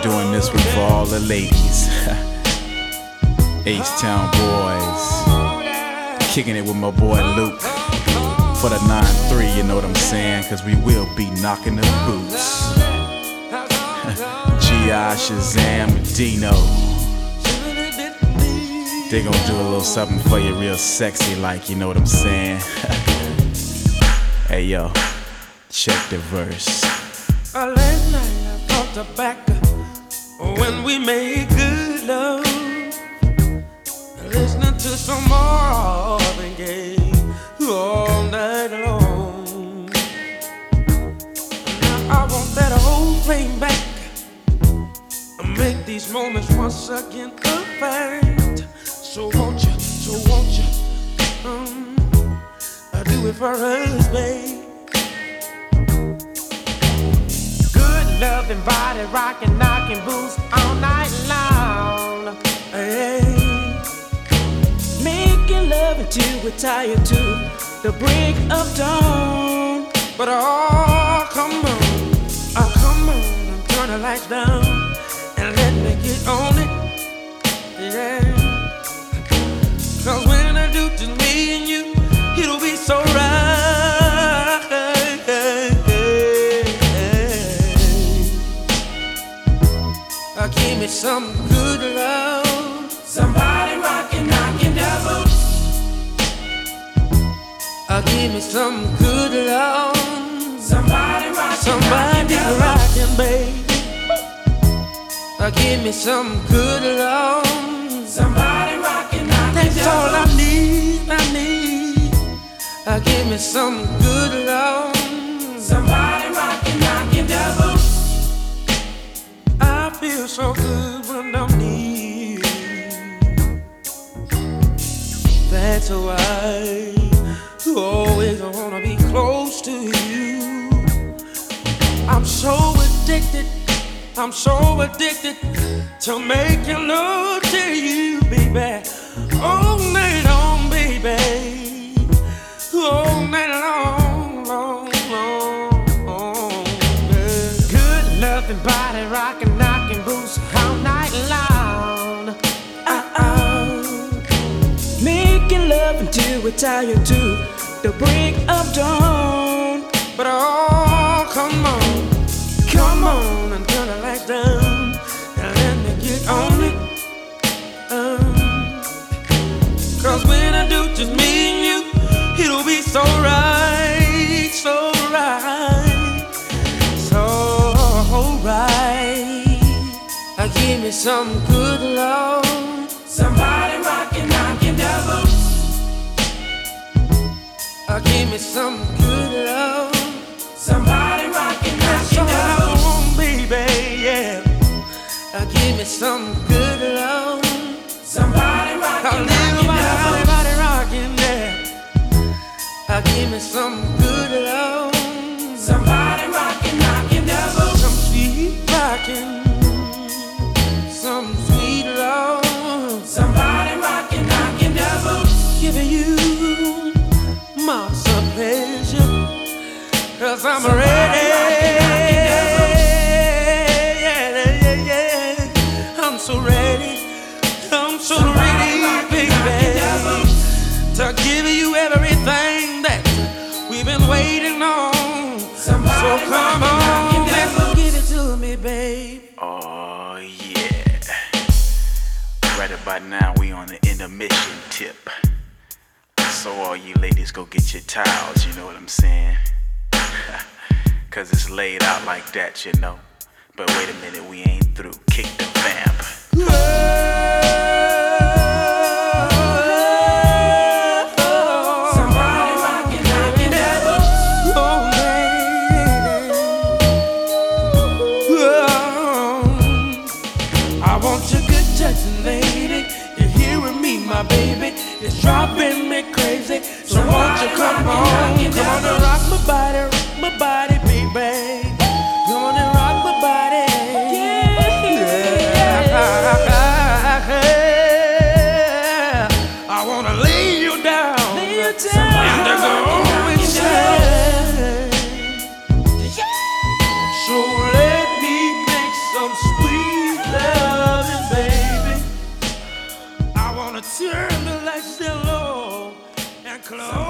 doing this one for all the ladies. H-Town boys, kicking it with my boy Luke. For the 9-3, you know what I'm saying? Cause we will be knocking the boots. G.I. Shazam, Dino. They gon' do a little something for you real sexy like, you know what I'm saying? Hey yo, check the verse. Last night I thought back when we made good love, listening to some Marvin Gaye all night long. Now I want that whole thing back, make these moments once again perfect. So won't you do it for us, babe? Good loving, body rocking, knocking boots all night long. Hey. Making love until we're tired to the break of dawn. But come on, and turn the lights down and let me get on it. Yeah. Cause when I do just me and you, it'll be so right. Give me some good love. Somebody rockin', knockin' their boots. Give me some good love. Somebody rockin', baby. Give me some good love. Somebody rockin', knockin' that's all I need. Give me some good love. Somebody rockin', knockin' their boots. I feel so good when I'm near. That's why I always wanna be close to you. I'm so addicted to making love to you, baby. All night long, baby. All night long, long. Good loving, body rocking, knocking boots all night long. Making love until we're tired to the break of dawn. But come on and turn the lights down and let me get on it. Cause when I do just me and you, it'll be so right, so right, so right. Give me some good love. Somebody rockin', knockin' their boots. Give me some good love. Somebody rockin', knockin' their boots, baby, yeah. Give me some good love. Somebody rockin', knockin' their boots. Rockin', yeah. Give me some good love. Somebody rockin', knockin' their boots. Some sweet rockin', some sweet love. Somebody rockin', knockin' their boots. Giving you my pleasure. Cause I'm ready. Yeah. I'm so ready, baby, to give you everything that we've been waiting on. So come on, let's give it to me, babe. Oh yeah. Right about now we on the intermission tip. So all you ladies go get your towels, you know what I'm saying? Cause it's laid out like that, you know. But wait a minute, we ain't through. Kick the vamp. Somebody rockin', knockin' their boots. I want your good touching, lady. You're here with me, my baby. It's driving me crazy. So won't you come on and rock my body, baby. Come on and rock my body. I wanna lay you down and go inside. So let me make some sweet close.